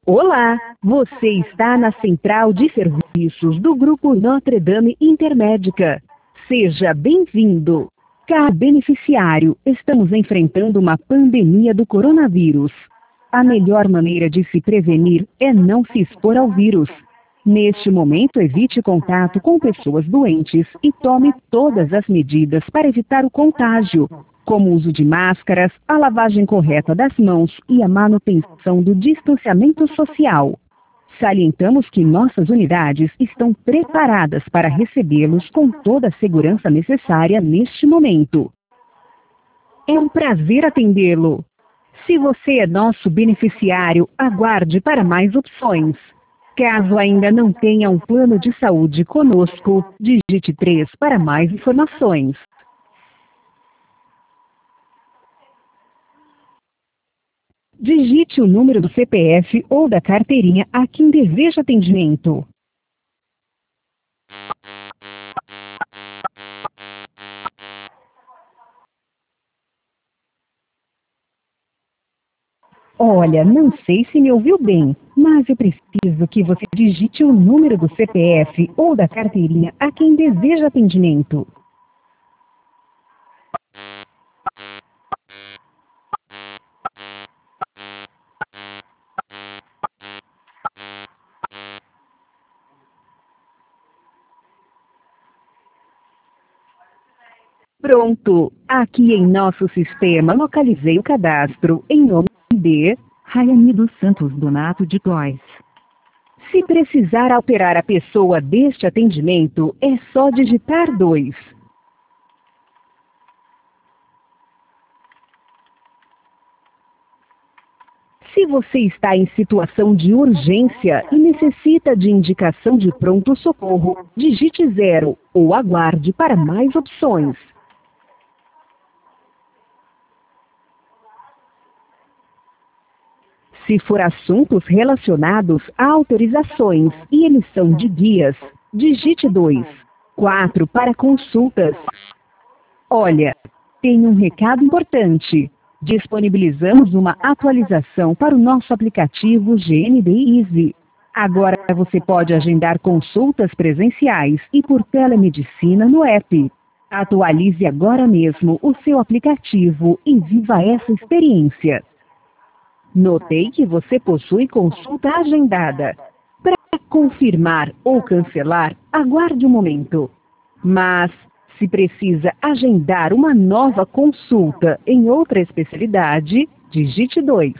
Olá, você está na central de serviços do Grupo Notre Dame Intermédica. Seja bem-vindo. Caro beneficiário, estamos enfrentando uma pandemia do coronavírus. A melhor maneira de se prevenir é não se expor ao vírus. Neste momento, evite contato com pessoas doentes e tome todas as medidas para evitar o contágio, como o uso de máscaras, a lavagem correta das mãos e a manutenção do distanciamento social. Salientamos que nossas unidades estão preparadas para recebê-los com toda a segurança necessária neste momento. É um prazer atendê-lo. Se você é nosso beneficiário, aguarde para mais opções. Caso ainda não tenha um plano de saúde conosco, digite 3 para mais informações. Digite o número do CPF ou da carteirinha a quem deseja atendimento. Olha, não sei se me ouviu bem, mas eu preciso que você digite o número do CPF ou da carteirinha a quem deseja atendimento. Pronto! Aqui em nosso sistema localizei o cadastro em nome de Raiane dos Santos Donato de Góes. Se precisar alterar a pessoa deste atendimento, é só digitar 2. Se você está em situação de urgência e necessita de indicação de pronto-socorro, digite 0 ou aguarde para mais opções. Se for assuntos relacionados a autorizações e emissão de guias, digite 2. 4 para consultas. Olha, tem um recado importante. Disponibilizamos uma atualização para o nosso aplicativo GND Easy. Agora você pode agendar consultas presenciais e por telemedicina no app. Atualize agora mesmo o seu aplicativo e viva essa experiência. Notei que você possui consulta agendada. Para confirmar ou cancelar, aguarde um momento. Mas, se precisa agendar uma nova consulta em outra especialidade, digite 2.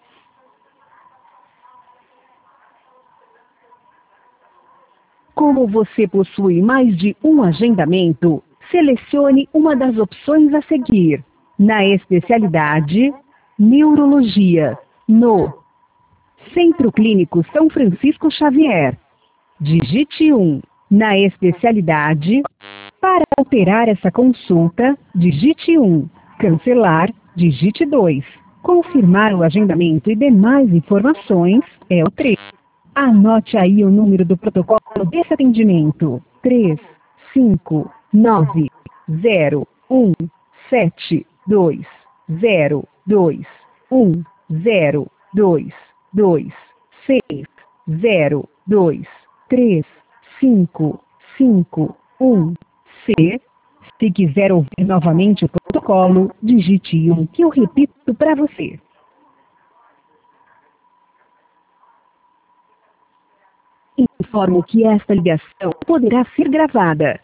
Como você possui mais de um agendamento, selecione uma das opções a seguir. Na especialidade Neurologia, no Centro Clínico São Francisco Xavier, digite 1. Na especialidade, para alterar essa consulta, digite 1. Cancelar, digite 2. Confirmar o agendamento e demais informações é o 3. Anote aí o número do protocolo desse atendimento. 3, 5, 9, 0, 1, 7, 2, 0, 2, 1, 0, 2, 2, 6, 0, 2, 3, 5, 5, 1, C. Se quiser ouvir novamente o protocolo, digite 1 que eu repito para você. Informo que esta ligação poderá ser gravada.